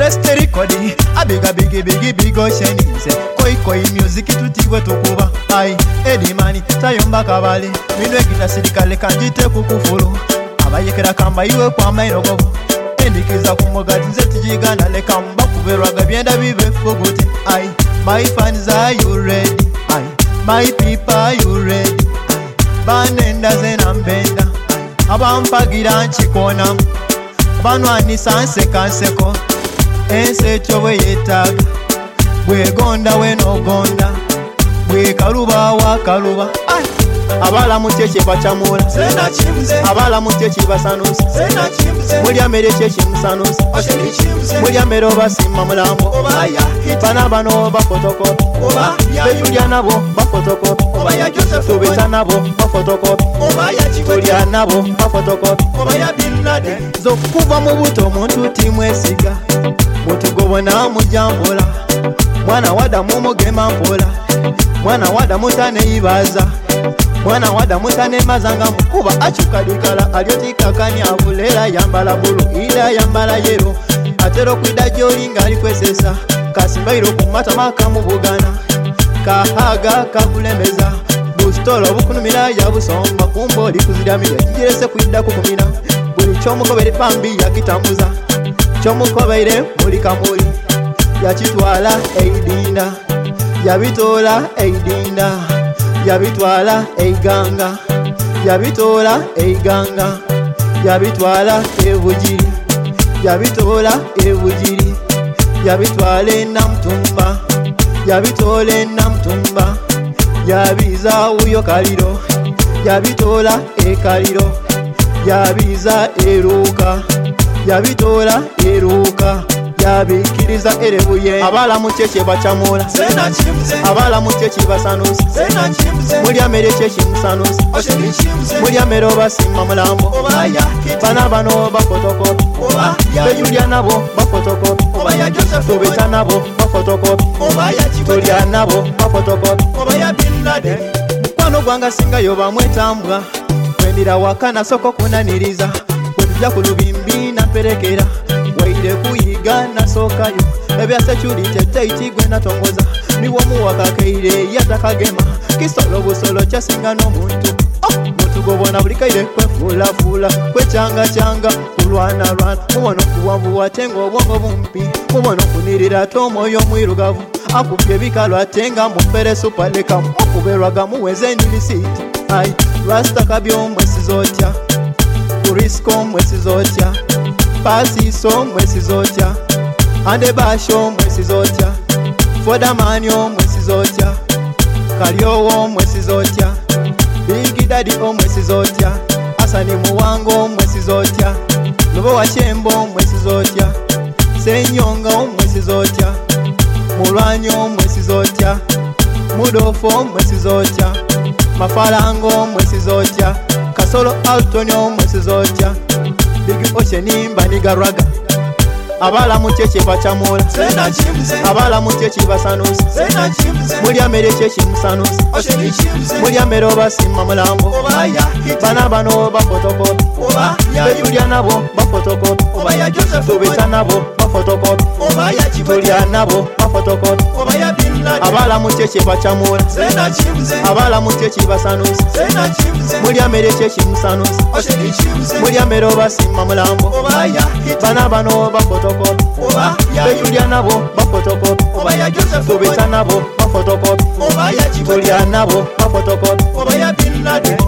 best record abiga big ocean nze koi music tutibwe tukuba ai edimani tayomba kabale minwe gitasirikale kanjite kukufulu abayekera kamba iwe kwa mairogobo endikiza kumugati nze tijigana leka mba kuberwaga byenda bibe fuguti ai my fans are you ready ai my people are you ready banenda zenambenda abampagira nchikona banwanisa nsekanseko ensetyo bwe yetaga bwegonda wenogonda bwekaluba wakaluba abala mutyeki bacamula abala mutyeki basanusa mulya mere kyeki musanusa mulya mere obasima mulambo bana bano bafotokopi betulya nabo bafotokopi tubeta nabo bafotokopi tulya nabo bafotokopi zokuva mu buto omuntu timwesiga mutugobona mujambula mwana wadamu mugema mpola mwana wadamu taneyibaza mwana wadamu tanemazanga mukuba akyukadikala alyotikakani avulera yambala bulu ila yambala yero atero kwida jolinga alikwesesa kasimbairo kumata makamu bugana kahaga kakulemeza bustolo bukunumira yabusomba kumboli kuziramira kijirese kwida kukumina buli kyomukobere pambi yakitambuza kyomukobere muli kamuli yakitwala eidinda yabitola eidinda yabitwala eiganga yabitola eiganga yabitwala evujiri yabitola evujiri yabitwala enamtumba yabitola enamtumba yabiza uyo kaliro yabitola ekaliro yabiza eruka yabitola eruka yabikiriza erebuye abala mutyeki bacamula abala mutyeki basanusa mulya mere kyeki musanusa mulya mere obasima mulambo bana bano bafotokopi betulya nabo bafotokopi tubeta nabo bafotokopi tulya nabo bafotokopi mukwano gwanga singayo bamwetambwa wendira wakana soko kunaniriza wetujja ku lubimbi namperekera waire kuyiga nasokayo ebyasekyulite teitigwe natongoza niwo muwakakeire yatakagema kisolo busolo kyasinga n'omuntu mutugobona buli kaire kwefuulafuula kwecyanga kulwanalwana mubona okuwanvu ate nga obwongo bumpi mubona okunirira ate omwoyo omwirugavu akubye ebikalu ate nga mufere supalekamu okuberwaga muweze enirisiiti ai lwasita kabyomwesiza otya kurisko mwesiza otya pasiso mwesiza otya ande basho mwesiza otya fodamani omwesiza otya kalyowo mwesiza otya big daddy omwesiza otya asani muwango omwesiza otya nobo washembo omwesiza otya senyonga omwesiza otya mulwanyi omwesiza otya mudofo omwesiza otya mafalango omwesiza otya kasolo altoni omwesiza otya big ocean mbanigarwaga abala mutyeki bacamula abala mutyeki basanusa mulya mere kyeki musanusa mulya mere obasima mulambo bana bano bafotokopi betulya nabo bafotokopi tubeta nabo bafotokopi tulya nabo bafotokopi abala mutyeki bacamula abala mutyeki basanusa mulya mere kyeki musanusa mulya mere obasima mulambo bana bano bafotokopi betulya nabo bafotokopi tubeta nabo bafotokopi tulya nabo bafotokopi